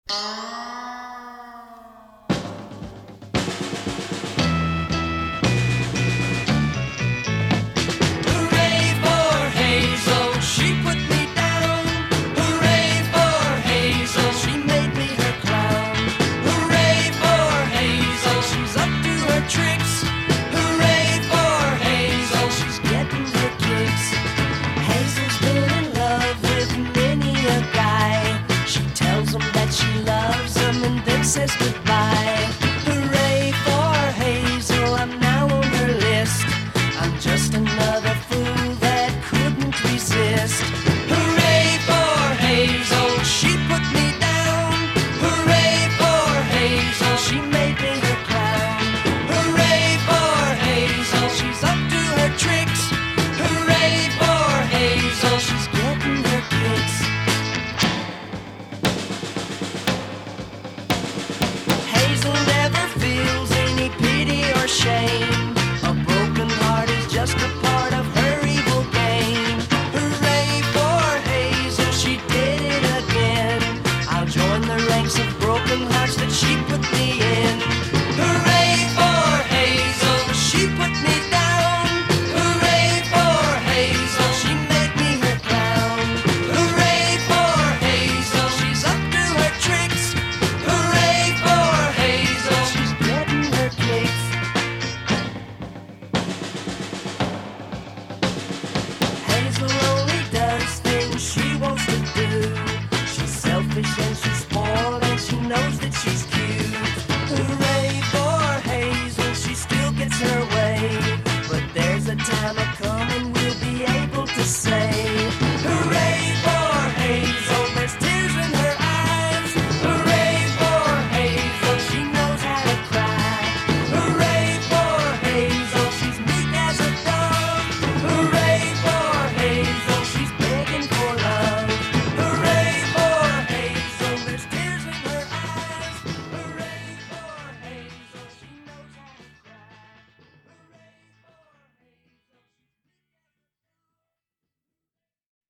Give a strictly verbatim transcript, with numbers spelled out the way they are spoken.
Says goodbye. Hooray for Hazel, I'm now on her list. I'm just another fool that couldn't resist. Hooray for Hazel, she put me down. Hooray for Hazel, she made